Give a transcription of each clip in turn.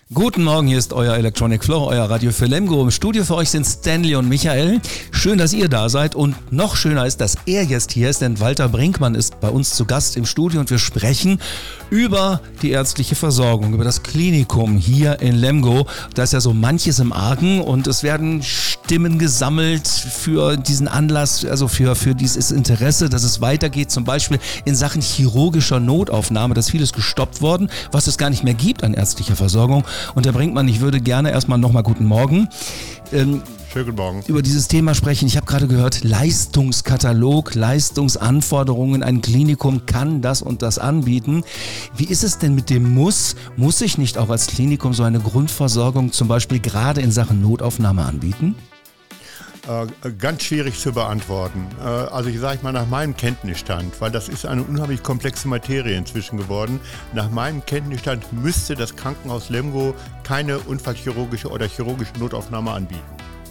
Guten Morgen, hier ist euer Electronic Flow, euer Radio für Lemgo. Im Studio für euch sind Stanley und Michael. Schön, dass ihr da seid und noch schöner ist, dass er jetzt hier ist, denn Walter Brinkmann ist bei uns zu Gast im Studio und wir sprechen über die ärztliche Versorgung, über das Klinikum hier in Lemgo. Da ist ja so manches im Argen und es werden Stimmen gesammelt für diesen Anlass, also für dieses Interesse, dass es weitergeht, zum Beispiel in Sachen chirurgischer Notaufnahme. Da ist vieles gestoppt worden, was es gar nicht mehr gibt an ärztlicher Versorgung. Und Herr Brinkmann, ich würde gerne erstmal nochmal guten Morgen. Schönen guten Morgen. Über dieses Thema sprechen. Ich habe gerade gehört, Leistungskatalog, Leistungsanforderungen, ein Klinikum kann das und das anbieten. Wie ist es denn mit dem Muss? Muss ich nicht auch als Klinikum so eine Grundversorgung zum Beispiel gerade in Sachen Notaufnahme anbieten? Ganz schwierig zu beantworten. Also ich sage mal nach meinem Kenntnisstand, weil das ist eine unheimlich komplexe Materie inzwischen geworden. Nach meinem Kenntnisstand müsste das Krankenhaus Lemgo keine unfallchirurgische oder chirurgische Notaufnahme anbieten.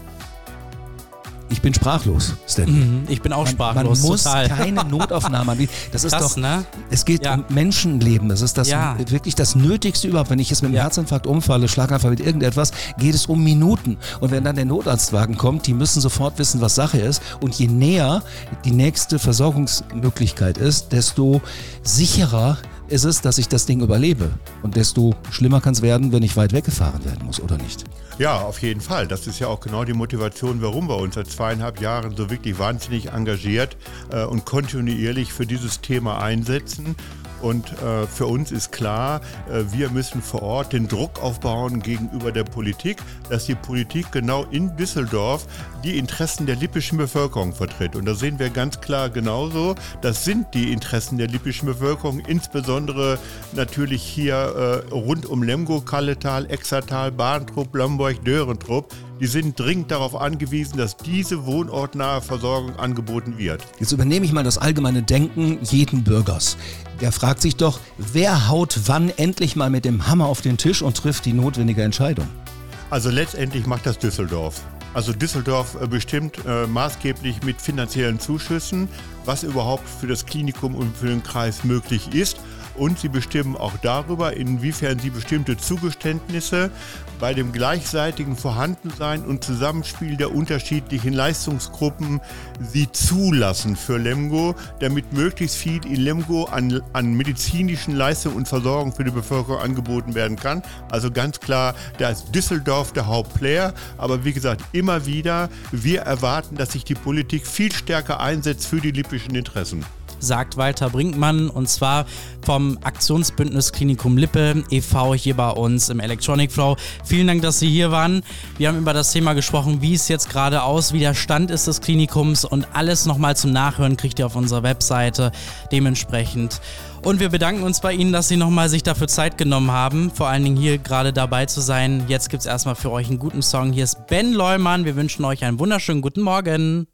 Ich bin sprachlos, Stanley. Ich bin auch sprachlos. Man muss total. keine Notaufnahme anbieten. Das ist Krass, doch, ne? Es geht um Menschenleben. Das ist das wirklich das Nötigste überhaupt. Wenn ich jetzt mit einem Herzinfarkt umfalle, Schlaganfall mit irgendetwas, geht es um Minuten. Und wenn dann der Notarztwagen kommt, die müssen sofort wissen, was Sache ist. Und je näher die nächste Versorgungsmöglichkeit ist, desto sicherer ist es, dass ich das Ding überlebe. Und desto schlimmer kann es werden, wenn ich weit weggefahren werden muss, oder nicht? Ja, auf jeden Fall. Das ist ja auch genau die Motivation, warum wir uns seit 2,5 Jahren so wirklich wahnsinnig engagiert und kontinuierlich für dieses Thema einsetzen. Und für uns ist klar, wir müssen vor Ort den Druck aufbauen gegenüber der Politik, dass die Politik genau in Düsseldorf die Interessen der lippischen Bevölkerung vertritt. Und da sehen wir ganz klar genauso, das sind die Interessen der lippischen Bevölkerung, insbesondere natürlich hier rund um Lemgo, Kalletal, Exertal, Barntrup, Lomborg, Dörentrup. Die sind dringend darauf angewiesen, dass diese wohnortnahe Versorgung angeboten wird. Jetzt übernehme ich mal das allgemeine Denken jeden Bürgers. Der fragt sich doch, wer haut wann endlich mal mit dem Hammer auf den Tisch und trifft die notwendige Entscheidung? Also letztendlich macht das Düsseldorf. Also Düsseldorf bestimmt maßgeblich mit finanziellen Zuschüssen, was überhaupt für das Klinikum und für den Kreis möglich ist. Und sie bestimmen auch darüber, inwiefern sie bestimmte Zugeständnisse bei dem gleichseitigen Vorhandensein und Zusammenspiel der unterschiedlichen Leistungsgruppen sie zulassen für Lemgo, damit möglichst viel in Lemgo an medizinischen Leistungen und Versorgung für die Bevölkerung angeboten werden kann. Also ganz klar, da ist Düsseldorf der Hauptplayer, aber wie gesagt, immer wieder, wir erwarten, dass sich die Politik viel stärker einsetzt für die lippischen Interessen. Sagt Walter Brinkmann, und zwar vom Aktionsbündnis Klinikum Lippe e.V. hier bei uns im Electronic Flow. Vielen Dank, dass Sie hier waren. Wir haben über das Thema gesprochen, wie es jetzt gerade aussieht, wie der Stand ist des Klinikums, und alles nochmal zum Nachhören kriegt ihr auf unserer Webseite dementsprechend. Und wir bedanken uns bei Ihnen, dass Sie nochmal sich dafür Zeit genommen haben, vor allen Dingen hier gerade dabei zu sein. Jetzt gibt es erstmal für euch einen guten Song. Hier ist Ben Leumann. Wir wünschen euch einen wunderschönen guten Morgen.